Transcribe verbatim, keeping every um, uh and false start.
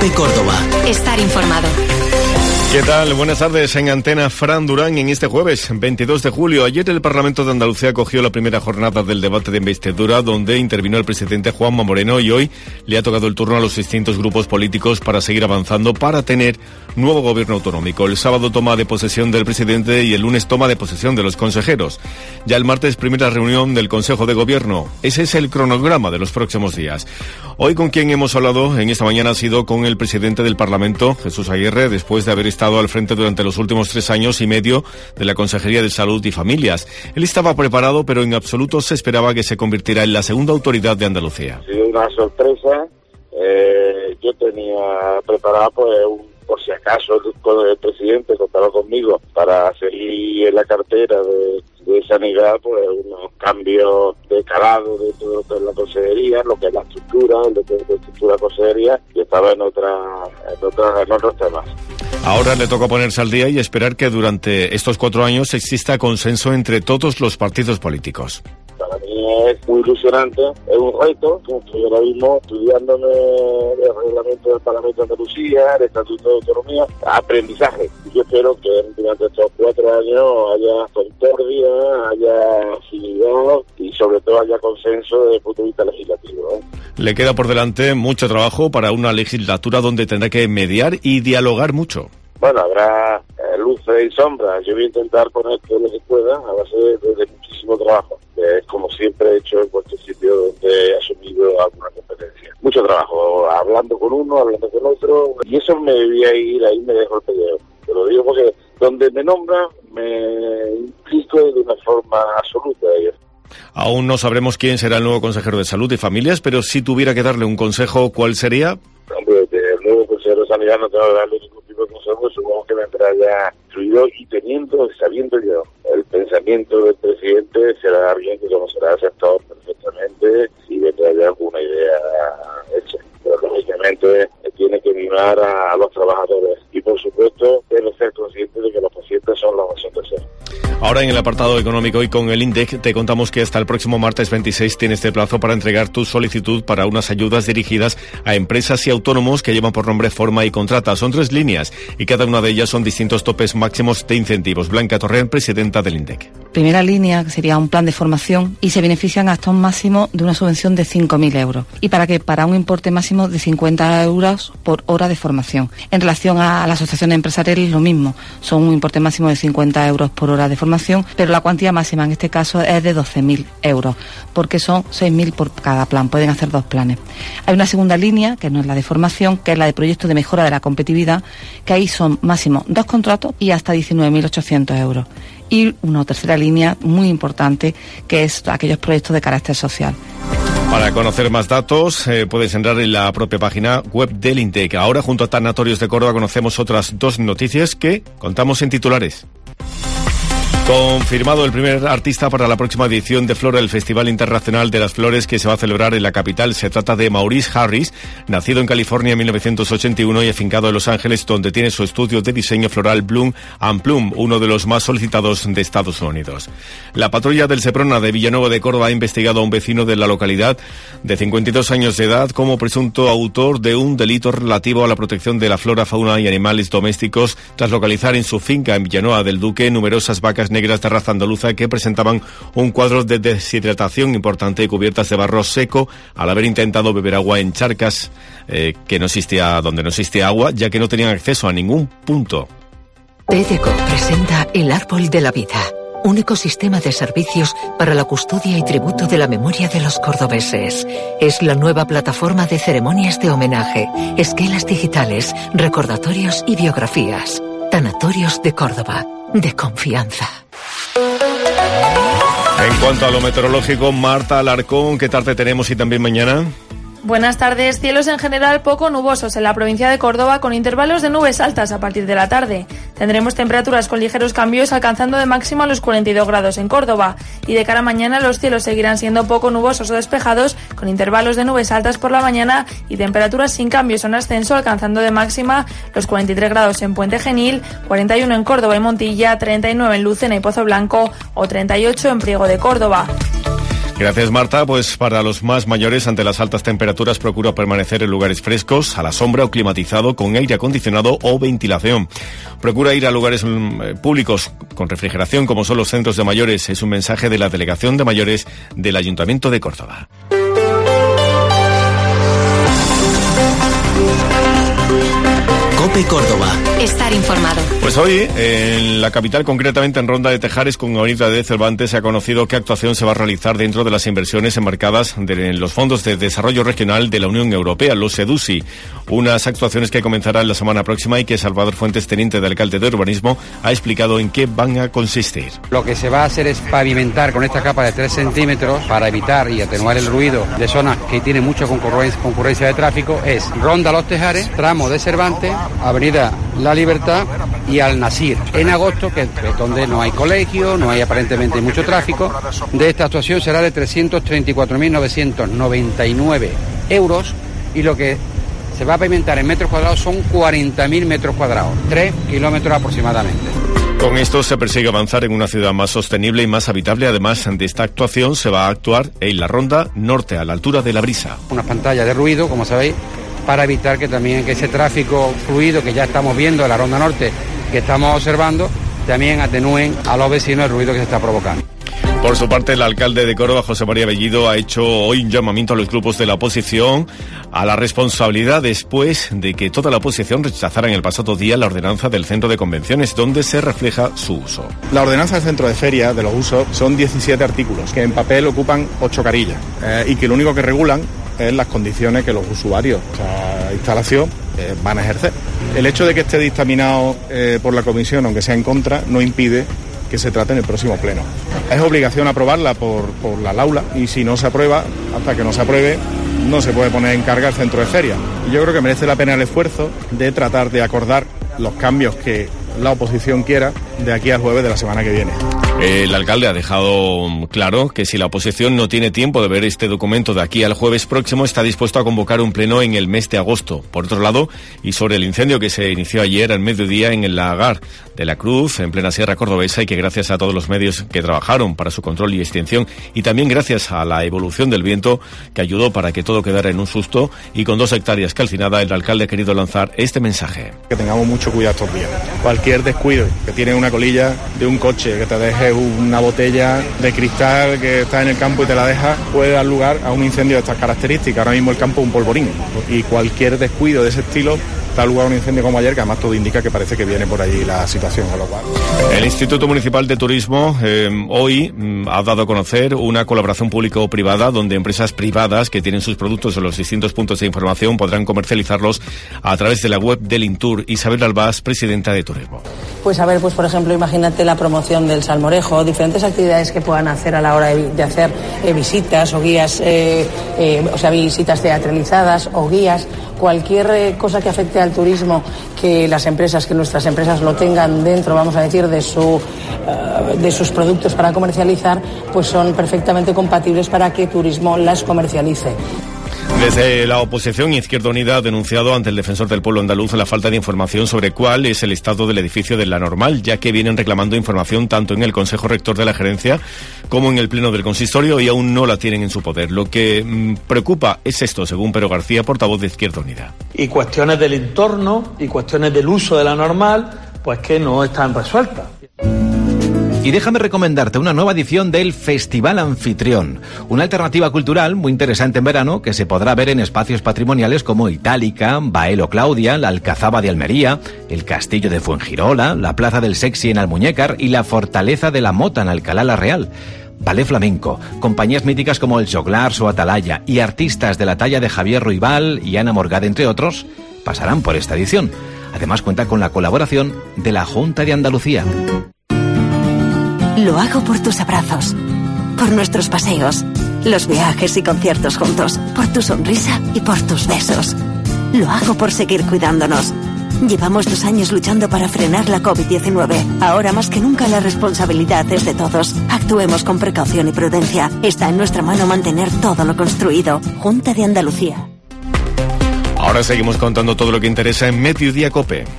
de Córdoba. Estar informado. ¿Qué tal? Buenas tardes. En Antena, Fran Durán, en este jueves, veintidós de julio. Ayer el Parlamento de Andalucía acogió la primera jornada del debate de investidura, donde intervino el presidente Juanma Moreno, y hoy le ha tocado el turno a los distintos grupos políticos para seguir avanzando para tener nuevo gobierno autonómico. El sábado toma de posesión del presidente y el lunes toma de posesión de los consejeros. Ya el martes, primera reunión del Consejo de Gobierno. Ese es el cronograma de los próximos días. Hoy con quien hemos hablado en esta mañana ha sido con el presidente del Parlamento, Jesús Aguirre, después de haber estado al frente durante los últimos tres años y medio de la Consejería de Salud y Familias. Él estaba preparado, pero en absoluto se esperaba que se convirtiera en la segunda autoridad de Andalucía. Ha sido una sorpresa. Eh, yo tenía preparado pues un por si acaso el, el presidente contaba conmigo para seguir en la cartera de, de sanidad, pues unos cambios de calado dentro de lo que es la consejería, lo que es la estructura, lo que es la estructura de consejería, y estaba en otra, en otra, en otros temas. Ahora le toca ponerse al día y esperar que durante estos cuatro años exista consenso entre todos los partidos políticos. Para mí es muy ilusionante, es un reto, como estoy ahora mismo estudiándome el reglamento del Parlamento de Andalucía, el Estatuto de Autonomía, aprendizaje. Yo espero que durante estos cuatro años haya concordia, haya agilidad y sobre todo haya consenso desde el punto de vista legislativo, ¿eh? Le queda por delante mucho trabajo para una legislatura donde tendrá que mediar y dialogar mucho. Bueno, habrá eh, luces y sombras. Yo voy a intentar poner todo lo que pueda a base de, de muchísimo trabajo. Es como siempre he hecho en cualquier sitio donde he asumido alguna competencia. Mucho trabajo, hablando con uno, hablando con otro, y eso me voy a ir, ahí me dejo el peleo. Te lo digo porque donde me nombran me implico de una forma absoluta. Aún no sabremos quién será el nuevo consejero de Salud y Familias, pero si tuviera que darle un consejo, ¿cuál sería? Hombre, el nuevo consejero de Sanidad no tengo que darle ningún tipo de consejo, supongo que vendrá ya instruido y teniendo, sabiendo yo, el pensamiento del presidente será alguien que conocerá el sector perfectamente y vendrá ya alguna idea hecha. Pero lógicamente tiene que mimar a, a los trabajadores y por supuesto debe ser consciente de que los pacientes son la razón de ser. Ahora en el apartado económico y con el INDEC te contamos que hasta el próximo martes veintiséis tienes este plazo para entregar tu solicitud para unas ayudas dirigidas a empresas y autónomos que llevan por nombre Forma y Contrata. Son tres líneas y cada una de ellas son distintos topes máximos de incentivos. Blanca Torrent, presidenta del INDEC. Primera línea, que sería un plan de formación, y se benefician hasta un máximo de una subvención de cinco mil euros. ¿Y para qué? Para un importe máximo de cincuenta euros por hora de formación. En relación a las asociaciones empresariales, lo mismo. Son un importe máximo de cincuenta euros por hora de formación, pero la cuantía máxima en este caso es de doce mil euros, porque son seis mil por cada plan. Pueden hacer dos planes. Hay una segunda línea, que no es la de formación, que es la de proyectos de mejora de la competitividad, que ahí son máximo dos contratos y hasta diecinueve mil ochocientos euros. Y una tercera línea muy importante, que es aquellos proyectos de carácter social. Para conocer más datos, eh, puedes entrar en la propia página web del INDEC. Ahora, junto a Tanatorios de Córdoba, conocemos otras dos noticias que contamos en titulares. Confirmado el primer artista para la próxima edición de Flora, el Festival Internacional de las Flores, que se va a celebrar en la capital. Se trata de Maurice Harris, nacido en California en mil novecientos ochenta y uno y afincado en Los Ángeles, donde tiene su estudio de diseño floral Bloom and Plum, uno de los más solicitados de Estados Unidos. La patrulla del Seprona de Villanueva de Córdoba ha investigado a un vecino de la localidad de cincuenta y dos años de edad como presunto autor de un delito relativo a la protección de la flora, fauna y animales domésticos, tras localizar en su finca en Villanueva del Duque numerosas vacas negras de raza andaluza que presentaban un cuadro de deshidratación importante y cubiertas de barro seco al haber intentado beber agua en charcas eh, que no existía, donde no existía agua, ya que no tenían acceso a ningún punto. Tedeco presenta El Árbol de la Vida, un ecosistema de servicios para la custodia y tributo de la memoria de los cordobeses. Es la nueva plataforma de ceremonias de homenaje, esquelas digitales, recordatorios y biografías. Tanatorios de Córdoba, de confianza. En cuanto a lo meteorológico, Marta Alarcón, ¿qué tarde tenemos y también mañana? Buenas tardes. Cielos en general poco nubosos en la provincia de Córdoba, con intervalos de nubes altas a partir de la tarde. Tendremos temperaturas con ligeros cambios, alcanzando de máximo los cuarenta y dos grados en Córdoba. Y de cara a mañana los cielos seguirán siendo poco nubosos o despejados, con intervalos de nubes altas por la mañana y temperaturas sin cambios en ascenso, alcanzando de máxima los cuarenta y tres grados en Puente Genil, cuarenta y uno en Córdoba y Montilla, treinta y nueve en Lucena y Pozo Blanco o treinta y ocho en Priego de Córdoba. Gracias, Marta. Pues para los más mayores, ante las altas temperaturas, procura permanecer en lugares frescos, a la sombra o climatizado, con aire acondicionado o ventilación. Procura ir a lugares eh, públicos con refrigeración, como son los centros de mayores. Es un mensaje de la Delegación de Mayores del Ayuntamiento de Córdoba. COPE Córdoba. Estar informado. Pues hoy, en la capital, concretamente en Ronda de Tejares, con Avenida de Cervantes, se ha conocido qué actuación se va a realizar dentro de las inversiones enmarcadas de, en los Fondos de Desarrollo Regional de la Unión Europea, los EDUSI. Unas actuaciones que comenzarán la semana próxima y que Salvador Fuentes, teniente de alcalde de Urbanismo, ha explicado en qué van a consistir. Lo que se va a hacer es pavimentar con esta capa de tres centímetros para evitar y atenuar el ruido de zonas que tienen mucha concurrencia, concurrencia de tráfico. Es Ronda Los Tejares, tramo de Cervantes, Avenida La Libertad y Al Nasir. En agosto, que es donde no hay colegio, no hay aparentemente mucho tráfico, de esta actuación será de trescientos treinta y cuatro mil novecientos noventa y nueve euros y lo que se va a pavimentar en metros cuadrados son cuarenta mil metros cuadrados, tres kilómetros aproximadamente. Con esto se persigue avanzar en una ciudad más sostenible y más habitable. Además de esta actuación, se va a actuar en la Ronda Norte, a la altura de La Brisa. Unas pantallas de ruido, como sabéis, para evitar que también que ese tráfico fluido que ya estamos viendo en la Ronda Norte, que estamos observando, también atenúen a los vecinos el ruido que se está provocando. Por su parte, el alcalde de Córdoba, José María Bellido, ha hecho hoy un llamamiento a los grupos de la oposición a la responsabilidad después de que toda la oposición rechazara en el pasado día la ordenanza del centro de convenciones, donde se refleja su uso. La ordenanza del centro de feria, de los usos, son diecisiete artículos, que en papel ocupan ocho carillas, eh, y que lo único que regulan es las condiciones que los usuarios de esa instalación eh, van a ejercer. El hecho de que esté dictaminado eh, por la comisión, aunque sea en contra, no impide que se trate en el próximo pleno. Es obligación aprobarla por, por la aula y si no se aprueba, hasta que no se apruebe, no se puede poner en carga el centro de feria. Y yo creo que merece la pena el esfuerzo de tratar de acordar los cambios que la oposición quiera de aquí al jueves de la semana que viene. El alcalde ha dejado claro que si la oposición no tiene tiempo de ver este documento de aquí al jueves próximo, está dispuesto a convocar un pleno en el mes de agosto. Por otro lado, y sobre el incendio que se inició ayer al mediodía en el lagar de la Cruz, en plena Sierra Cordobesa, y que gracias a todos los medios que trabajaron para su control y extinción, y también gracias a la evolución del viento que ayudó para que todo quedara en un susto, y con dos hectáreas calcinadas, el alcalde ha querido lanzar este mensaje. Que tengamos mucho cuidado estos días. Cualquier descuido, que tiene una colilla de un coche, que te deje una botella de cristal que está en el campo y te la deja, puede dar lugar a un incendio de estas características. Ahora mismo el campo es un polvorín y cualquier descuido de ese estilo da lugar a un incendio como ayer, que además todo indica que parece que viene por allí la situación, a lo cual. El Instituto Municipal de Turismo eh, hoy mm, ha dado a conocer una colaboración público-privada donde empresas privadas que tienen sus productos en los distintos puntos de información podrán comercializarlos a través de la web del Intur. Isabel Albás, presidenta de Turismo. Pues a ver, pues por ejemplo, imagínate la promoción del salmorejo, diferentes actividades que puedan hacer a la hora de, de hacer eh, visitas o guías, eh, eh, o sea, visitas teatralizadas o guías, cualquier eh, cosa que afecte al turismo, que las empresas, que nuestras empresas lo tengan dentro, vamos a decir, de su uh, de sus productos para comercializar, pues son perfectamente compatibles para que turismo las comercialice. Desde la oposición, Izquierda Unida ha denunciado ante el defensor del pueblo andaluz la falta de información sobre cuál es el estado del edificio de La Normal, ya que vienen reclamando información tanto en el Consejo Rector de la Gerencia como en el Pleno del Consistorio y aún no la tienen en su poder. Lo que mmm, preocupa es esto, según Pedro García, portavoz de Izquierda Unida. Y cuestiones del entorno y cuestiones del uso de La Normal, pues que no están resueltas. Y déjame recomendarte una nueva edición del Festival Anfitrión, una alternativa cultural muy interesante en verano que se podrá ver en espacios patrimoniales como Itálica, Baelo Claudia, la Alcazaba de Almería, el Castillo de Fuengirola, la Plaza del Sexy en Almuñécar y la Fortaleza de la Mota en Alcalá la Real. Ballet flamenco, compañías míticas como el Joglars o Atalaya y artistas de la talla de Javier Ruibal y Ana Morgade, entre otros, pasarán por esta edición. Además cuenta con la colaboración de la Junta de Andalucía. Lo hago por tus abrazos, por nuestros paseos, los viajes y conciertos juntos, por tu sonrisa y por tus besos. Lo hago por seguir cuidándonos. Llevamos dos años luchando para frenar la covid diecinueve. Ahora más que nunca la responsabilidad es de todos. Actuemos con precaución y prudencia. Está en nuestra mano mantener todo lo construido. Junta de Andalucía. Ahora seguimos contando todo lo que interesa en Mediodía COPE.